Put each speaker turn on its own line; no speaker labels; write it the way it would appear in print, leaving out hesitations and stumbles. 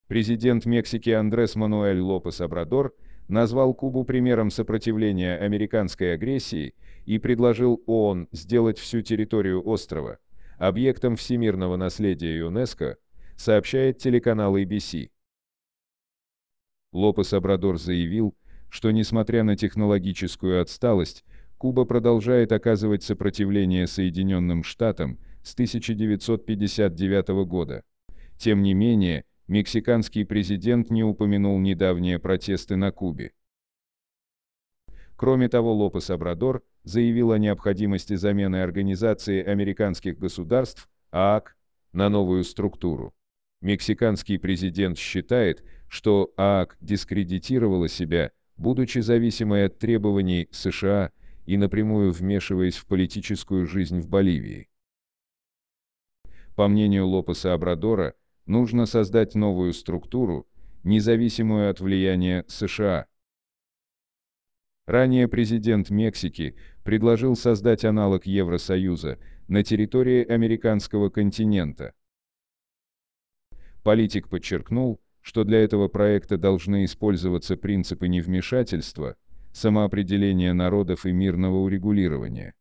Президент Мексики Андрес Мануэль Лопес Обрадор назвал Кубу примером сопротивления американской агрессии и предложил ООН сделать всю территорию острова объектом всемирного наследия ЮНЕСКО, сообщает телеканал ABC. Лопес Обрадор заявил, что несмотря на технологическую отсталость, Куба продолжает оказывать сопротивление Соединенным Штатам с 1959 года. Тем не менее, мексиканский президент не упомянул недавние протесты на Кубе. Кроме того, Лопес Обрадор заявил о необходимости замены Организации американских государств, ААГ, на новую структуру. Мексиканский президент считает, что ААГ дискредитировала себя, будучи зависимой от требований США и напрямую вмешиваясь в политическую жизнь в Боливии. По мнению Лопеса Обрадора, нужно создать новую структуру, независимую от влияния США. Ранее президент Мексики предложил создать аналог Евросоюза на территории американского континента. Политик подчеркнул, что для этого проекта должны использоваться принципы невмешательства, самоопределения народов и мирного урегулирования.